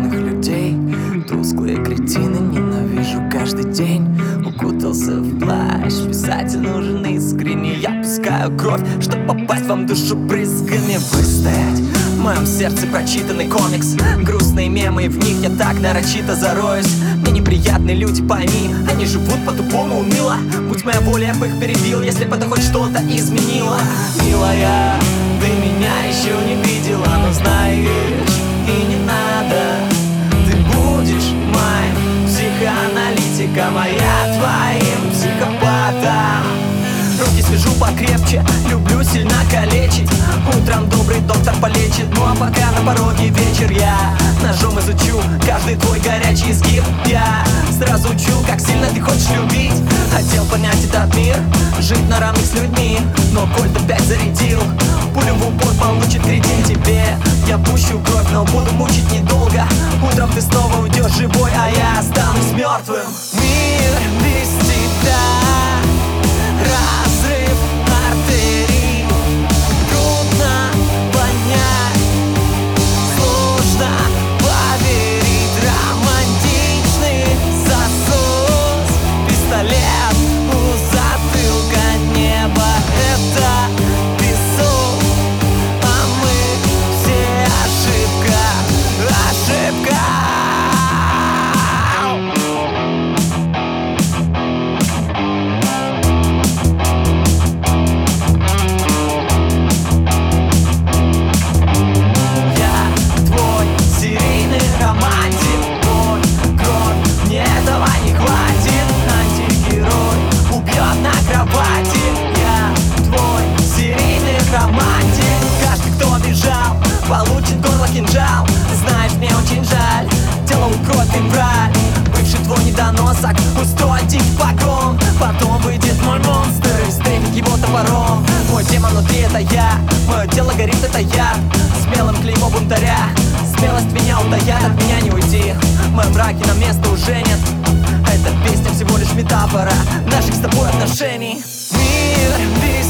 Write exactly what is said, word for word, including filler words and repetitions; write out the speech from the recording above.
умных людей. Тусклые кретины, ненавижу каждый день. Укутался в плащ, писатель нужен искренне. Я пускаю кровь, чтоб попасть вам в душу брызгами. Выстоять в моем сердце прочитанный комикс. Грустные мемы, и в них я так нарочито зароюсь. Мне неприятны люди, пойми, они живут по-тупому уныло. Будь моя воля, я бы их перебил, если бы это хоть что-то изменило. Милая, ты меня еще не видела, но знаешь, и не надо. Ты будешь моим психоаналитиком, а я твоим психопатом. Руки свяжу покрепче, люблю сильно калечить. Утром добрый доктор полечит, ну а пока на пороге вечер, я ножом изучу каждый твой горячий изгиб. Я сразу учу, как сильно ты хочешь любить. Хотел понять этот мир, жить на равных с людьми. Но коль ты опять зарядил, пулю в упор получит кретин тебе. Я пущу кровь, но буду мучить недолго. Утром ты снова уйдешь живой, а я останусь мертвым. Мир без тебя, разрыв артерий. Трудно понять, сложно поверить. Романтичный засос, пистолет у затылка, небо это песок, а мы все ошибка, ошибка. Получит горло кинжал. Знаешь, мне очень жаль, тело укроет мембраль. Бывший твой недоносок устроит дикий погром. Потом выйдет мой монстр и встретит его топором. Мой демон внутри это я, мое тело горит это я. Смелым клеймо бунтаря, смелость меня утаят, от меня не уйти. В моем мраке на место уже нет. Эта песня всего лишь метафора наших с тобой отношений. Мир, мир